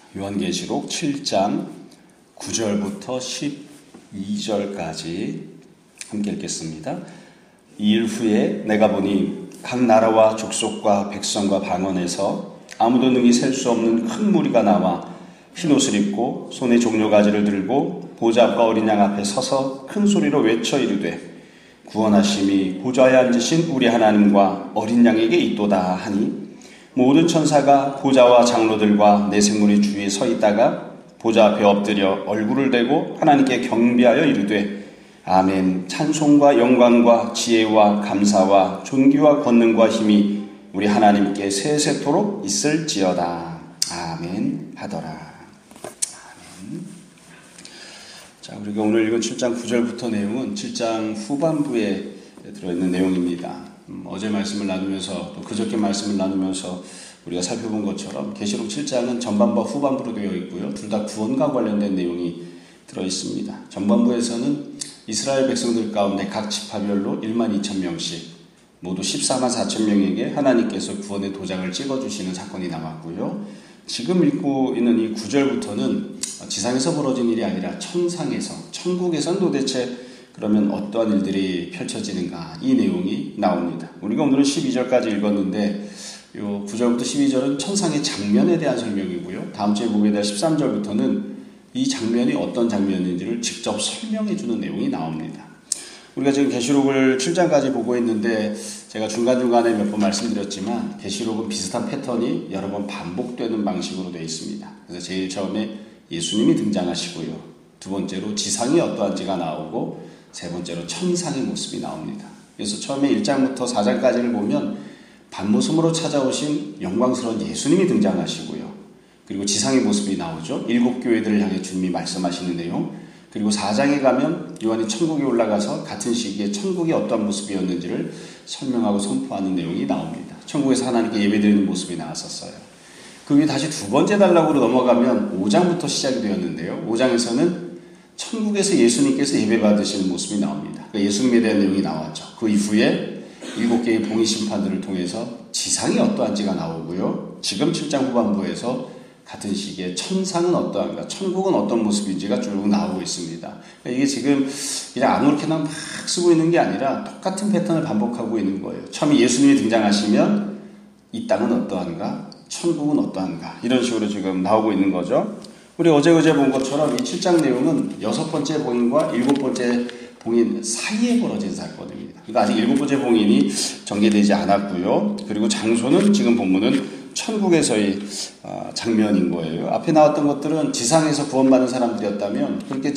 요한계시록 7장 9절부터 12절까지 함께 읽겠습니다. 이 일 후에 내가 보니 각 나라와 족속과 백성과 방언에서 아무도 능히 셀 수 없는 큰 무리가 나와 흰옷을 입고 손에 종려가지를 들고 보좌 앞과 어린 양 앞에 서서 큰 소리로 외쳐 이르되 구원하심이 보좌에 앉으신 우리 하나님과 어린 양에게 있도다 하니 모든 천사가 보좌와 장로들과 내 생물의 주위에 서 있다가 보좌 앞에 엎드려 얼굴을 대고 하나님께 경배하여 이르되 아멘. 찬송과 영광과 지혜와 감사와 존귀와 권능과 힘이 우리 하나님께 세세토록 있을지어다. 아멘 하더라. 아멘. 자, 우리가 오늘 읽은 7장 9절부터 내용은 7장 후반부에 들어있는 내용입니다. 어제 말씀을 나누면서 또 그저께 말씀을 나누면서 우리가 살펴본 것처럼 계시록 7장은 전반부와 후반부로 되어 있고요. 둘 다 구원과 관련된 내용이 들어있습니다. 전반부에서는 이스라엘 백성들 가운데 각 지파별로 12,000명씩 모두 144,000명에게 하나님께서 구원의 도장을 찍어주시는 사건이 나왔고요. 지금 읽고 있는 이 9절부터는 지상에서 벌어진 일이 아니라 천상에서, 천국에서는 도대체 그러면 어떠한 일들이 펼쳐지는가, 이 내용이 나옵니다. 우리가 오늘은 12절까지 읽었는데 요 9절부터 12절은 천상의 장면에 대한 설명이고요. 다음 주에 보게 될 13절부터는 이 장면이 어떤 장면인지를 직접 설명해 주는 내용이 나옵니다. 우리가 지금 계시록을 7장까지 보고 있는데 제가 중간중간에 몇 번 말씀드렸지만 계시록은 비슷한 패턴이 여러 번 반복되는 방식으로 되어 있습니다. 그래서 제일 처음에 예수님이 등장하시고요. 두 번째로 지상이 어떠한지가 나오고 세 번째로 천상의 모습이 나옵니다. 그래서 처음에 1장부터 4장까지를 보면 반모습으로 찾아오신 영광스러운 예수님이 등장하시고요. 그리고 지상의 모습이 나오죠. 7 교회들을 향해 주님이 말씀하시는 내용. 그리고 4장에 가면 요한이 천국에 올라가서 같은 시기에 천국이 어떠한 모습이었는지를 설명하고 선포하는 내용이 나옵니다. 천국에서 하나님께 예배드리는 모습이 나왔었어요. 그 위에 다시 두 번째 단락으로 넘어가면 5장부터 시작이 되었는데요. 5장에서는 천국에서 예수님께서 예배받으시는 모습이 나옵니다. 그러니까 예수님에 대한 내용이 나왔죠. 그 이후에 7개의 봉의 심판들을 통해서 지상이 어떠한지가 나오고요. 지금 7장 후반부에서 같은 시기에 천상은 어떠한가, 천국은 어떤 모습인지가 쭉 나오고 있습니다. 그러니까 이게 지금 그냥 아무렇게나 막 쓰고 있는 게 아니라 똑같은 패턴을 반복하고 있는 거예요. 처음에 예수님이 등장하시면 이 땅은 어떠한가, 천국은 어떠한가, 이런 식으로 지금 나오고 있는 거죠. 우리 어제 본 것처럼 이 7장 내용은 6번째 봉인과 7번째 봉인 사이에 벌어진 사건입니다. 그러니까 아직 7번째 봉인이 전개되지 않았고요. 그리고 장소는 지금 본문은 천국에서의 장면인 거예요. 앞에 나왔던 것들은 지상에서 구원받은 사람들이었다면 그렇게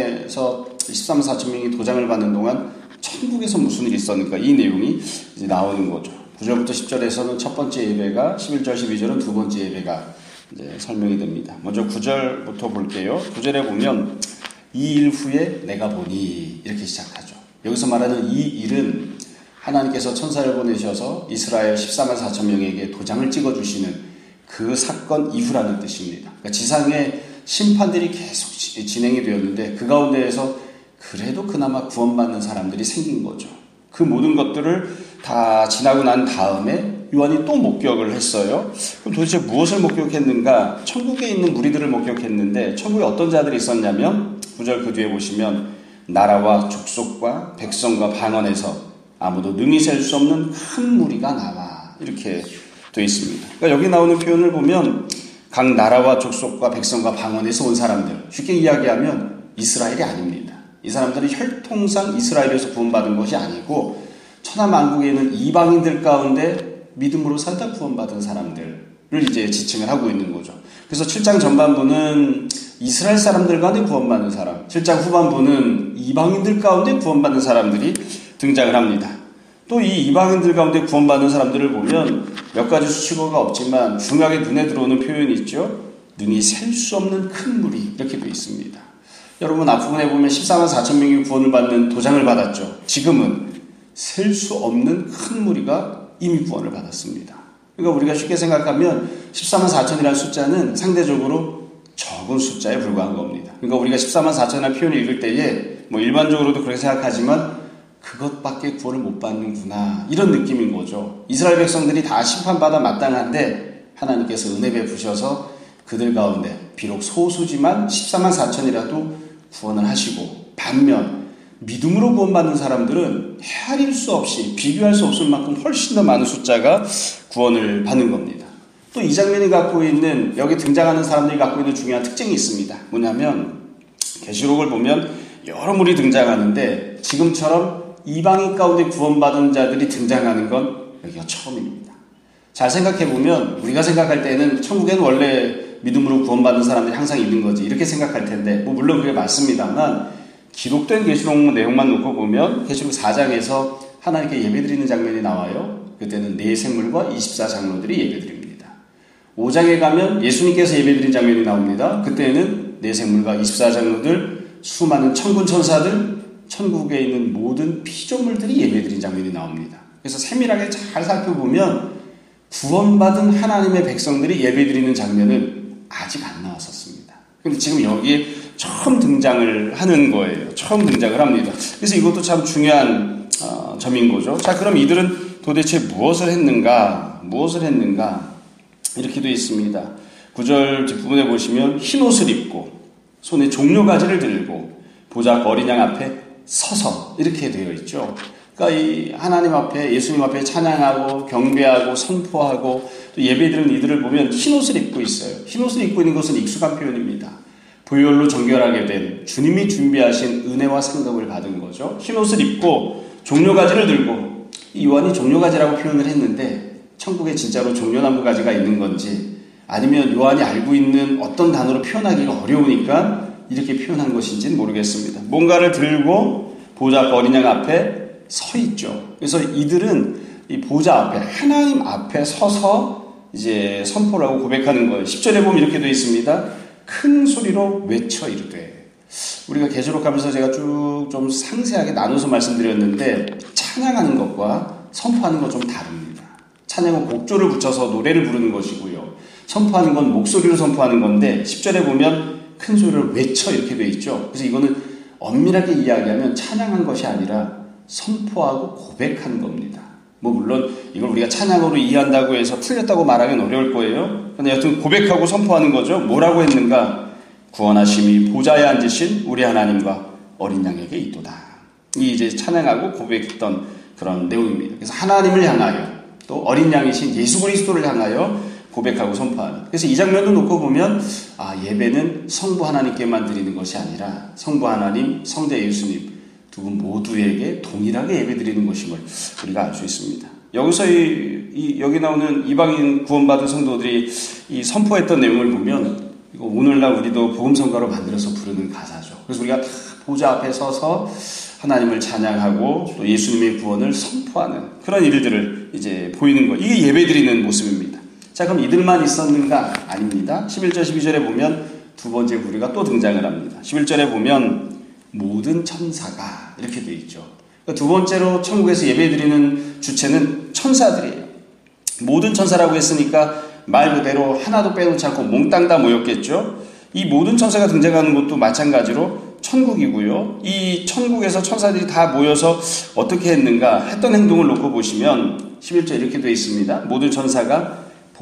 지상에서 13만 4천 명이 도장을 받는 동안 천국에서 무슨 일이 있었는가, 이 내용이 이제 나오는 거죠. 9절부터 10절에서는 첫 번째 예배가, 11절 12절은 두 번째 예배가 이제 설명이 됩니다. 먼저 9절부터 볼게요. 9절에 보면 이 일 후에 내가 보니, 이렇게 시작하죠. 여기서 말하는 이 일은 하나님께서 천사를 보내셔서 이스라엘 14만 4천 명에게 도장을 찍어주시는 그 사건 이후라는 뜻입니다. 그러니까 지상의 심판들이 계속 진행이 되었는데 그 가운데에서 그래도 그나마 구원받는 사람들이 생긴 거죠. 그 모든 것들을 다 지나고 난 다음에 요한이 또 목격을 했어요. 그럼 도대체 무엇을 목격했는가? 천국에 있는 무리들을 목격했는데 천국에 어떤 자들이 있었냐면 9절 그 뒤에 보시면 나라와 족속과 백성과 방언에서 아무도 능히 셀 수 없는 큰 무리가 나와, 이렇게 되어 있습니다. 그러니까 여기 나오는 표현을 보면 각 나라와 족속과 백성과 방언에서 온 사람들, 쉽게 이야기하면 이스라엘이 아닙니다. 이 사람들은 혈통상 이스라엘에서 구원받은 것이 아니고 천하만국에 있는 이방인들 가운데 믿음으로 살다 구원받은 사람들을 이제 지칭을 하고 있는 거죠. 그래서 7장 전반부는 이스라엘 사람들 가운데 구원받는 사람, 7장 후반부는 이방인들 가운데 구원받는 사람들이 등장을 합니다. 또 이 이방인들 가운데 구원받는 사람들을 보면 몇 가지 수식어가 없지만 중요하게 눈에 들어오는 표현이 있죠. 눈이 셀 수 없는 큰 무리, 이렇게 되어 있습니다. 여러분 앞부분에 보면 14만 4천 명이 구원을 받는 도장을 받았죠. 지금은 셀 수 없는 큰 무리가 이미 구원을 받았습니다. 그러니까 우리가 쉽게 생각하면 14만 4천이라는 숫자는 상대적으로 적은 숫자에 불과한 겁니다. 그러니까 우리가 14만 4천이라는 표현을 읽을 때에 뭐 일반적으로도 그렇게 생각하지만 그것밖에 구원을 못 받는구나, 이런 느낌인 거죠. 이스라엘 백성들이 다 심판받아 마땅한데 하나님께서 은혜 베푸셔서 그들 가운데 비록 소수지만 14만 4천이라도 구원을 하시고, 반면 믿음으로 구원받는 사람들은 헤아릴 수 없이, 비교할 수 없을 만큼 훨씬 더 많은 숫자가 구원을 받는 겁니다. 또 이 장면이 갖고 있는, 여기 등장하는 사람들이 갖고 있는 중요한 특징이 있습니다. 뭐냐면 계시록을 보면 여러 물이 등장하는데 지금처럼 이방인 가운데 구원받은 자들이 등장하는 건 여기가 처음입니다. 잘 생각해보면 우리가 생각할 때는 천국에는 원래 믿음으로 구원받는 사람들이 항상 있는 거지, 이렇게 생각할 텐데, 물론 그게 맞습니다만, 기록된 계시록 내용만 놓고 보면 계시록 4장에서 하나님께 예배드리는 장면이 나와요. 그때는 네 생물과 24장로들이 예배드립니다. 5장에 가면 예수님께서 예배드린 장면이 나옵니다. 그때는 네 생물과 24장로들, 수많은 천군 천사들, 천국에 있는 모든 피조물들이 예배드린 장면이 나옵니다. 그래서 세밀하게 잘 살펴보면 구원받은 하나님의 백성들이 예배드리는 장면은 아직 안 나왔었습니다. 그런데 지금 여기에 처음 등장을 하는 거예요. 처음 등장을 합니다. 그래서 이것도 참 중요한 점인 거죠. 자, 그럼 이들은 도대체 무엇을 했는가? 이렇게 되어 있습니다. 9절 뒷부분에 보시면 흰 옷을 입고 손에 종려가지를 들고 보좌 어린 양 앞에 서서, 이렇게 되어 있죠. 그러니까 이 하나님 앞에, 예수님 앞에 찬양하고 경배하고 선포하고 또 예배드리는 이들을 보면 흰 옷을 입고 있어요. 흰 옷을 입고 있는 것은 익숙한 표현입니다. 보혈로 정결하게 된 주님이 준비하신 은혜와 상급을 받은 거죠. 흰 옷을 입고 종려가지를 들고, 요한이 종려가지라고 표현을 했는데 천국에 진짜로 종려나무 가지가 있는 건지, 아니면 요한이 알고 있는 어떤 단어로 표현하기가 어려우니까 이렇게 표현한 것인지는 모르겠습니다. 뭔가를 들고 보좌 어린 양 앞에 서 있죠. 그래서 이들은 이 보좌 앞에, 하나님 앞에 서서 이제 선포를 하고 고백하는 거예요. 10절에 보면 이렇게 되어 있습니다. 큰 소리로 외쳐 이르되. 우리가 계시록하면서 제가 쭉 좀 상세하게 나눠서 말씀드렸는데, 찬양하는 것과 선포하는 건 좀 다릅니다. 찬양은 곡조를 붙여서 노래를 부르는 것이고요, 선포하는 건 목소리로 선포하는 건데, 10절에 보면 큰 소리를 외쳐 이렇게 되어 있죠. 그래서 이거는 엄밀하게 이야기하면 찬양한 것이 아니라 선포하고 고백하는 겁니다. 물론 이걸 우리가 찬양으로 이해한다고 해서 풀렸다고 말하기는 어려울 거예요. 근데 여튼 고백하고 선포하는 거죠. 뭐라고 했는가? 구원하심이 보좌에 앉으신 우리 하나님과 어린 양에게 있도다. 이 이제 찬양하고 고백했던 그런 내용입니다. 그래서 하나님을 향하여, 또 어린 양이신 예수 그리스도를 향하여 고백하고 선포하는. 그래서 이 장면도 놓고 보면 예배는 성부 하나님께만 드리는 것이 아니라 성부 하나님, 성자 예수님 두 분 모두에게 동일하게 예배드리는 것임을 우리가 알 수 있습니다. 여기서 여기 나오는 이방인 구원받은 성도들이 이 선포했던 내용을 보면, 이거 오늘날 우리도 복음성가로 만들어서 부르는 가사죠. 그래서 우리가 다 보좌 앞에 서서 하나님을 찬양하고 또 예수님의 구원을 선포하는 그런 일들을 이제 보이는 거, 이게 예배드리는 모습입니다. 자, 그럼 이들만 있었는가? 아닙니다. 11절 12절에 보면 두 번째 부류가 또 등장을 합니다. 11절에 보면 모든 천사가, 이렇게 되어 있죠. 그러니까 두 번째로 천국에서 예배드리는 주체는 천사들이에요. 모든 천사라고 했으니까 말 그대로 하나도 빼놓지 않고 몽땅 다 모였겠죠. 이 모든 천사가 등장하는 것도 마찬가지로 천국이고요. 이 천국에서 천사들이 다 모여서 어떻게 했는가 했던 행동을 놓고 보시면 11절 이렇게 되어 있습니다. 모든 천사가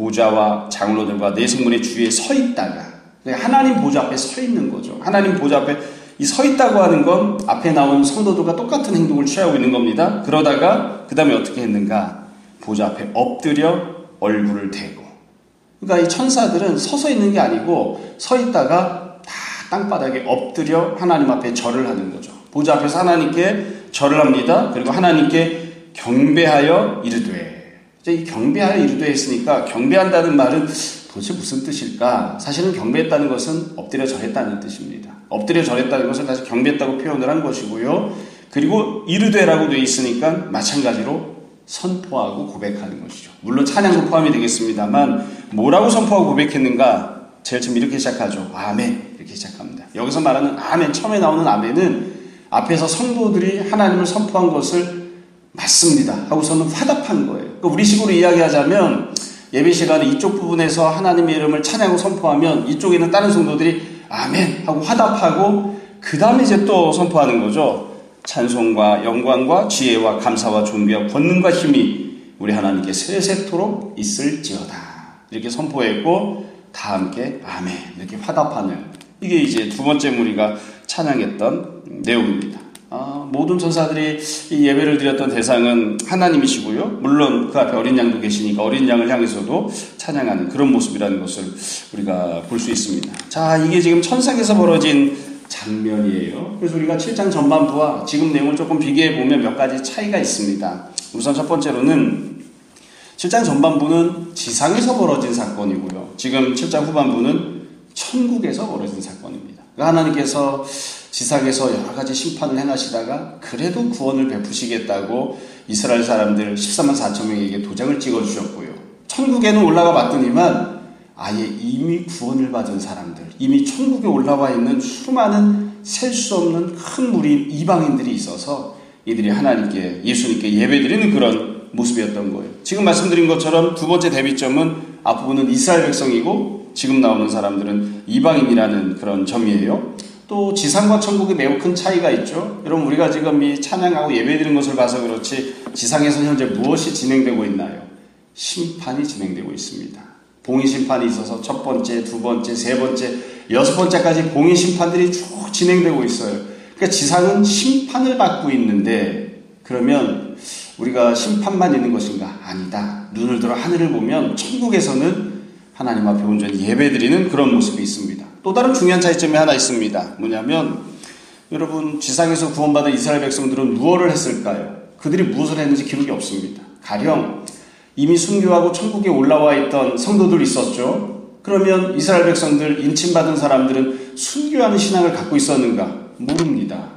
보좌와 장로들과 네 생물의 주위에 서 있다가, 하나님 보좌 앞에 서 있는 거죠. 하나님 보좌 앞에 이 서 있다고 하는 건 앞에 나온 성도들과 똑같은 행동을 취하고 있는 겁니다. 그러다가 그 다음에 어떻게 했는가? 보좌 앞에 엎드려 얼굴을 대고. 그러니까 이 천사들은 서서 있는 게 아니고 서 있다가 다 땅바닥에 엎드려 하나님 앞에 절을 하는 거죠. 보좌 앞에서 하나님께 절을 합니다. 그리고 하나님께 경배하여 이르되. 이 경배하여 이르되 했으니까 경배한다는 말은 도대체 무슨 뜻일까? 사실은 경배했다는 것은 엎드려 절했다는 뜻입니다. 엎드려 절했다는 것을 다시 경배했다고 표현을 한 것이고요. 그리고 이르되라고 되어 있으니까 마찬가지로 선포하고 고백하는 것이죠. 물론 찬양도 포함이 되겠습니다만 뭐라고 선포하고 고백했는가? 제일 처음 이렇게 시작하죠. 아멘, 이렇게 시작합니다. 여기서 말하는 아멘, 처음에 나오는 아멘은 앞에서 성도들이 하나님을 선포한 것을 맞습니다 하고서는 화답한 거예요. 그러니까 우리식으로 이야기하자면 예배 시간에 이쪽 부분에서 하나님의 이름을 찬양하고 선포하면 이쪽에는 다른 성도들이 아멘 하고 화답하고 그 다음에 이제 또 선포하는 거죠. 찬송과 영광과 지혜와 감사와 존귀와 권능과 힘이 우리 하나님께 세세토록 있을지어다. 이렇게 선포했고 다 함께 아멘 이렇게 화답하는, 이게 이제 두 번째 무리가 찬양했던 내용입니다. 모든 천사들이 이 예배를 드렸던 대상은 하나님이시고요. 물론 그 앞에 어린 양도 계시니까 어린 양을 향해서도 찬양하는 그런 모습이라는 것을 우리가 볼 수 있습니다. 자, 이게 지금 천상에서 벌어진 장면이에요. 그래서 우리가 7장 전반부와 지금 내용을 조금 비교해 보면 몇 가지 차이가 있습니다. 우선 첫 번째로는 7장 전반부는 지상에서 벌어진 사건이고요. 지금 7장 후반부는 천국에서 벌어진 사건입니다. 그러니까 하나님께서 지상에서 여러 가지 심판을 행하시다가 그래도 구원을 베푸시겠다고 이스라엘 사람들 14만 4천 명에게 도장을 찍어주셨고요. 천국에는 올라가 봤더니만 아예 이미 구원을 받은 사람들, 이미 천국에 올라와 있는 수많은 셀 수 없는 큰 무리 이방인들이 있어서 이들이 하나님께, 예수님께 예배드리는 그런 모습이었던 거예요. 지금 말씀드린 것처럼 두 번째 대비점은 앞부분은 이스라엘 백성이고 지금 나오는 사람들은 이방인이라는 그런 점이에요. 또 지상과 천국이 매우 큰 차이가 있죠. 여러분, 우리가 지금 이 찬양하고 예배드리는 것을 봐서 그렇지 지상에서 현재 무엇이 진행되고 있나요? 심판이 진행되고 있습니다. 봉인심판이 있어서 첫 번째, 두 번째, 세 번째, 여섯 번째까지 봉인심판들이 쭉 진행되고 있어요. 그러니까 지상은 심판을 받고 있는데, 그러면 우리가 심판만 있는 것인가? 아니다. 눈을 들어 하늘을 보면 천국에서는 하나님 앞에 온전히 예배드리는 그런 모습이 있습니다. 또 다른 중요한 차이점이 하나 있습니다. 뭐냐면, 여러분, 지상에서 구원받은 이스라엘 백성들은 무엇을 했을까요? 그들이 무엇을 했는지 기록이 없습니다. 가령 이미 순교하고 천국에 올라와 있던 성도들이 있었죠. 그러면 이스라엘 백성들, 인침받은 사람들은 순교하는 신앙을 갖고 있었는가? 모릅니다.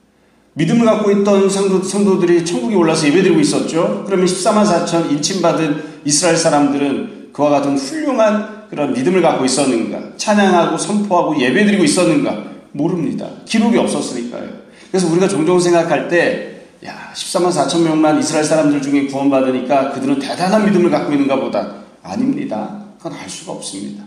믿음을 갖고 있던 성도들이 천국에 올라서 예배드리고 있었죠. 그러면 14만 4천 인침받은 이스라엘 사람들은 그와 같은 훌륭한 그런 믿음을 갖고 있었는가? 찬양하고 선포하고 예배드리고 있었는가? 모릅니다. 기록이 없었으니까요. 그래서 우리가 종종 생각할 때 14만 4천 명만 이스라엘 사람들 중에 구원받으니까 그들은 대단한 믿음을 갖고 있는가 보다. 아닙니다. 그건 알 수가 없습니다.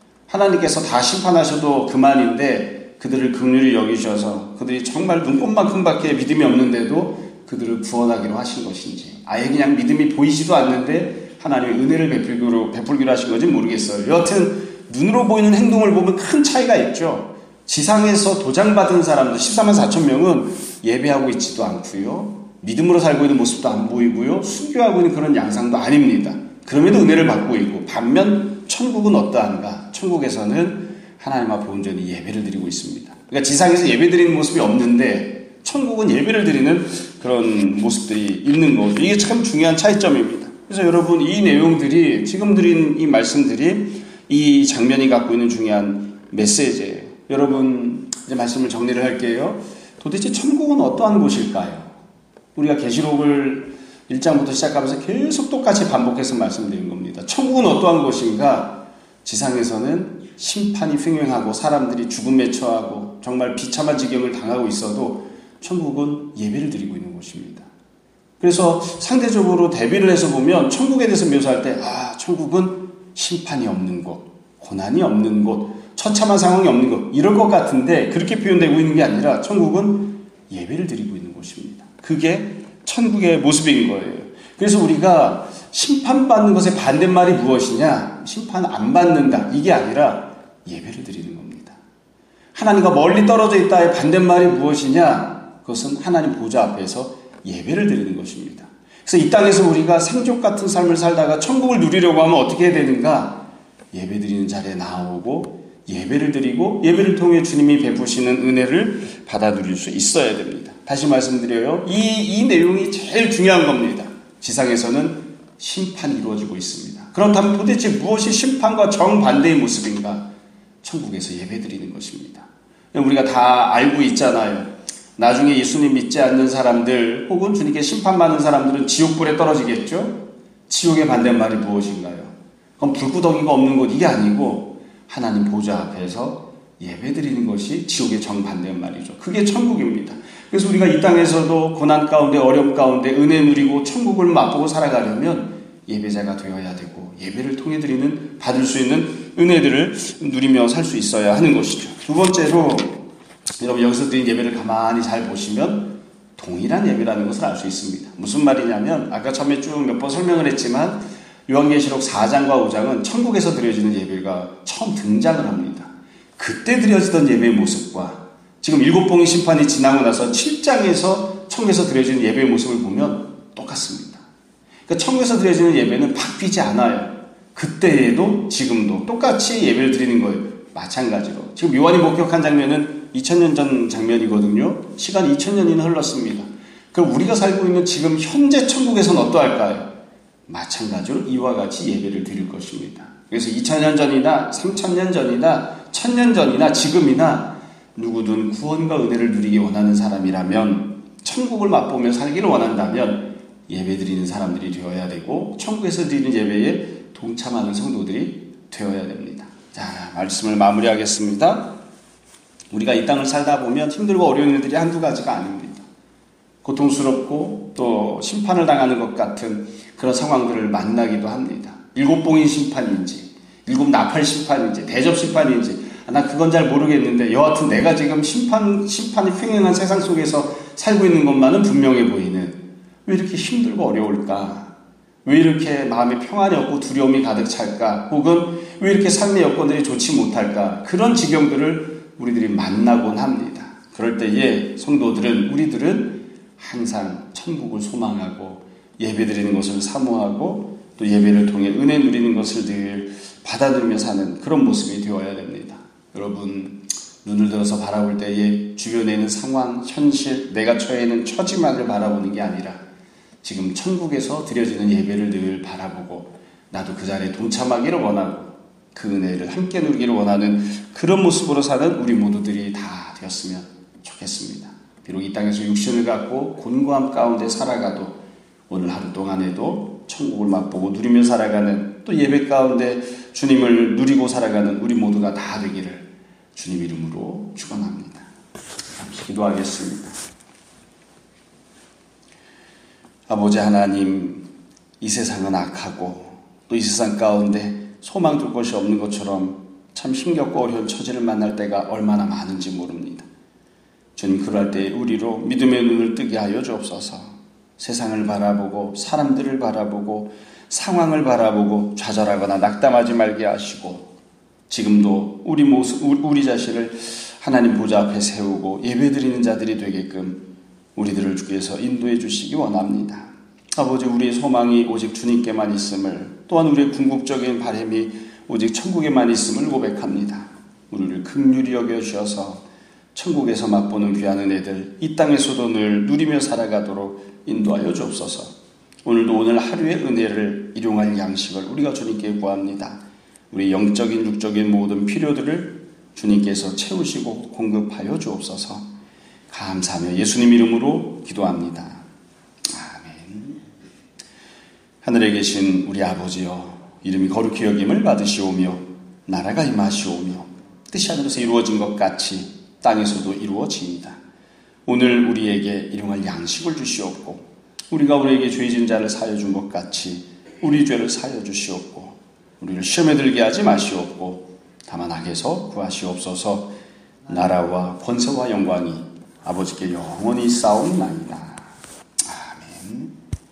하나님께서 다 심판하셔도 그만인데 그들을 긍휼히 여기셔서 그들이 정말 눈꽃만큼밖에 믿음이 없는데도 그들을 구원하기로 하신 것인지, 아예 그냥 믿음이 보이지도 않는데 하나님의 은혜를 베풀기로 하신 건지 모르겠어요. 여하튼 눈으로 보이는 행동을 보면 큰 차이가 있죠. 지상에서 도장받은 사람들 14만 4천 명은 예배하고 있지도 않고요. 믿음으로 살고 있는 모습도 안 보이고요. 순교하고 있는 그런 양상도 아닙니다. 그럼에도 은혜를 받고 있고, 반면 천국은 어떠한가? 천국에서는 하나님 앞에 온전히 예배를 드리고 있습니다. 그러니까 지상에서 예배 드리는 모습이 없는데 천국은 예배를 드리는 그런 모습들이 있는 거죠. 이게 참 중요한 차이점입니다. 그래서 여러분, 이 내용들이, 지금 드린 이 말씀들이 이 장면이 갖고 있는 중요한 메시지예요. 여러분, 이제 말씀을 정리를 할게요. 도대체 천국은 어떠한 곳일까요? 우리가 계시록을 1장부터 시작하면서 계속 똑같이 반복해서 말씀드린 겁니다. 천국은 어떠한 곳인가? 지상에서는 심판이 횡행하고 사람들이 죽음에 처하고 정말 비참한 지경을 당하고 있어도 천국은 예배를 드리고 있는 곳입니다. 그래서 상대적으로 대비를 해서 보면 천국에 대해서 묘사할 때, 천국은 심판이 없는 곳, 고난이 없는 곳, 처참한 상황이 없는 곳, 이럴 것 같은데 그렇게 표현되고 있는 게 아니라 천국은 예배를 드리고 있는 곳입니다. 그게 천국의 모습인 거예요. 그래서 우리가 심판받는 것의 반대말이 무엇이냐? 심판 안 받는다, 이게 아니라 예배를 드리는 겁니다. 하나님과 멀리 떨어져 있다의 반대말이 무엇이냐? 그것은 하나님 보좌 앞에서 예배를 드리는 것입니다. 그래서 이 땅에서 우리가 생족 같은 삶을 살다가 천국을 누리려고 하면 어떻게 해야 되는가? 예배 드리는 자리에 나오고 예배를 드리고 예배를 통해 주님이 베푸시는 은혜를 받아 누릴 수 있어야 됩니다. 다시 말씀드려요. 이 내용이 제일 중요한 겁니다. 지상에서는 심판이 이루어지고 있습니다. 그렇다면 도대체 무엇이 심판과 정반대의 모습인가? 천국에서 예배 드리는 것입니다. 우리가 다 알고 있잖아요. 나중에 예수님 믿지 않는 사람들 혹은 주님께 심판받는 사람들은 지옥불에 떨어지겠죠? 지옥의 반대말이 무엇인가요? 그건 불구덩이가 없는 곳, 이게 아니고 하나님 보좌 앞에서 예배드리는 것이 지옥의 정반대말이죠. 그게 천국입니다. 그래서 우리가 이 땅에서도 고난 가운데, 어려움 가운데 은혜 누리고 천국을 맛보고 살아가려면 예배자가 되어야 되고 예배를 통해 드리는, 받을 수 있는 은혜들을 누리며 살 수 있어야 하는 것이죠. 두 번째로, 여러분 여기서 드린 예배를 가만히 잘 보시면 동일한 예배라는 것을 알 수 있습니다. 무슨 말이냐면, 아까 처음에 쭉 몇 번 설명을 했지만 요한계시록 4장과 5장은 천국에서 드려지는 예배가 처음 등장을 합니다. 그때 드려지던 예배의 모습과 지금 일곱 봉의 심판이 지나고 나서 7장에서 천국에서 드려지는 예배의 모습을 보면 똑같습니다. 그러니까 천국에서 드려지는 예배는 바뀌지 않아요. 그때에도 지금도 똑같이 예배를 드리는 거예요. 마찬가지로. 지금 요한이 목격한 장면은 2000년 전 장면이거든요. 시간이 2000년이나 흘렀습니다. 그럼 우리가 살고 있는 지금 현재 천국에서는 어떠할까요? 마찬가지로 이와 같이 예배를 드릴 것입니다. 그래서 2000년 전이나 3000년 전이나 1000년 전이나 지금이나 누구든 구원과 은혜를 누리기 원하는 사람이라면, 천국을 맛보며 살기를 원한다면 예배 드리는 사람들이 되어야 되고, 천국에서 드리는 예배에 동참하는 성도들이 되어야 됩니다. 자, 말씀을 마무리하겠습니다. 우리가 이 땅을 살다 보면 힘들고 어려운 일들이 한두 가지가 아닙니다. 고통스럽고 또 심판을 당하는 것 같은 그런 상황들을 만나기도 합니다. 일곱 봉인 심판인지, 일곱 나팔 심판인지, 대접 심판인지, 나 그건 잘 모르겠는데 여하튼 내가 지금 심판이 횡행한 세상 속에서 살고 있는 것만은 분명해 보이는, 왜 이렇게 힘들고 어려울까? 왜 이렇게 마음에 평안이 없고 두려움이 가득 찰까? 혹은 왜 이렇게 삶의 여건들이 좋지 못할까? 그런 지경들을 우리들이 만나곤 합니다. 그럴 때에 성도들은, 우리들은 항상 천국을 소망하고 예배드리는 것을 사모하고 또 예배를 통해 은혜 누리는 것을 늘 받아들이며 사는 그런 모습이 되어야 됩니다. 여러분, 눈을 들어서 바라볼 때에 주변에 있는 상황, 현실, 내가 처해 있는 처지만을 바라보는 게 아니라 지금 천국에서 드려지는 예배를 늘 바라보고 나도 그 자리에 동참하기를 원하고 그 은혜를 함께 누리기를 원하는 그런 모습으로 사는 우리 모두들이 다 되었으면 좋겠습니다. 비록 이 땅에서 육신을 갖고 곤고함 가운데 살아가도 오늘 하루 동안에도 천국을 맛보고 누리며 살아가는, 또 예배 가운데 주님을 누리고 살아가는 우리 모두가 다 되기를 주님 이름으로 축원합니다. 잠시 기도하겠습니다. 아버지 하나님, 이 세상은 악하고 또 이 세상 가운데 소망 둘 것이 없는 것처럼 참 힘겹고 어려운 처지를 만날 때가 얼마나 많은지 모릅니다. 주님, 그럴 때 우리로 믿음의 눈을 뜨게 하여 주옵소서. 세상을 바라보고 사람들을 바라보고 상황을 바라보고 좌절하거나 낙담하지 말게 하시고, 지금도 우리 자신을 하나님 보좌 앞에 세우고 예배드리는 자들이 되게끔 우리들을 주께서 인도해 주시기 원합니다. 아버지, 우리의 소망이 오직 주님께만 있음을, 또한 우리의 궁극적인 바람이 오직 천국에만 있음을 고백합니다. 우리를 긍휼히 여겨주셔서 천국에서 맛보는 귀한 은혜들 이 땅에서도 늘 누리며 살아가도록 인도하여 주옵소서. 오늘도 오늘 하루의 은혜를 일용할 양식을 우리가 주님께 구합니다. 우리 영적인 육적인 모든 필요들을 주님께서 채우시고 공급하여 주옵소서. 감사하며 예수님 이름으로 기도합니다. 아멘. 하늘에 계신 우리 아버지여, 이름이 거룩히 여김을 받으시오며 나라가 임하시오며 뜻이 하늘에서 이루어진 것 같이 땅에서도 이루어집니다. 오늘 우리에게 일용할 양식을 주시옵고, 우리가 우리에게 죄진 자를 사하여 준 것 같이 우리 죄를 사하여 주시옵고, 우리를 시험에 들게 하지 마시옵고 다만 악에서 구하시옵소서. 나라와 권세와 영광이 아버지께 영원히 쌓옵나이다.